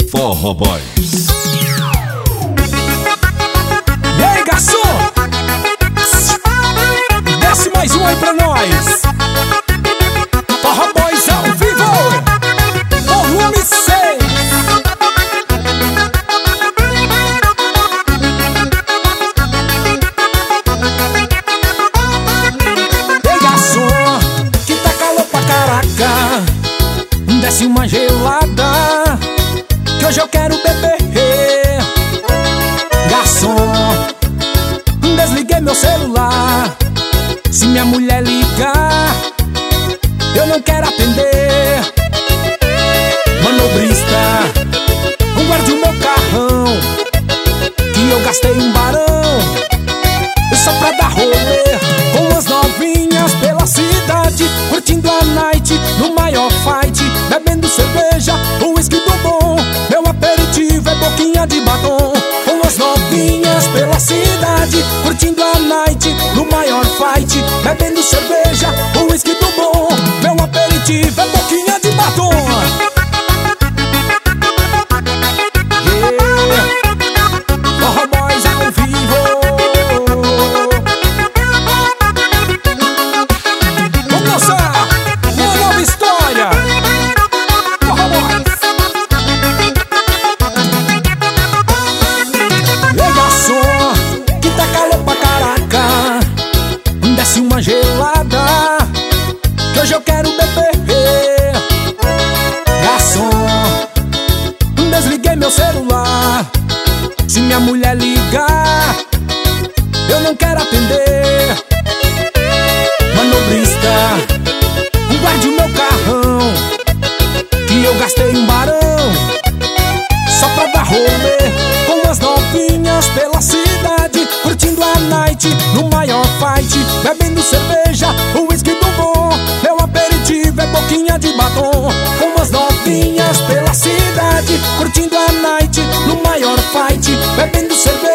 Forró Boys. E aí, garçom? Desce mais um aí pra nós. Forró Boys ao vivo, volume 6. Ei, garçom, que tá calor pra caraca, desce uma gelada, que hoje eu quero beber. Garçom, desliguei meu celular. Se minha mulher ligar, eu não quero atender. Manobrista, guarde o meu carrão, que eu gastei um barão só pra dar rolê com as novinhas pela cidade, curtindo a night no maior fight, bebendo cerveja, uísque do bom. Meu aperitivo é boquinha de batom. Com as novinhas pela cidade, curtindo a night no maior fight, bebendo cerveja, uísque do bom. Meu aperitivo é boquinha de batom. Forró Boys ao vivo. Vamos dançar uma nova história. Forró Boys. Ei, garçom, que tá calor pra caraca, desce uma gelada, que hoje eu quero beber. Garçom, desliguei meu celular. Se minha mulher ligar, eu não quero atender. Manobrista, guarde o meu carrão, que eu gastei um barão só pra dar rolê com as novinhas pela cidade, curtindo a night no maior fight, bebendo cerveja, uísque do bom. Meu aperitivo é boquinha de batom. Com as novinhas pela cidade, curtindo a night no maior fight, bebendo cerveja,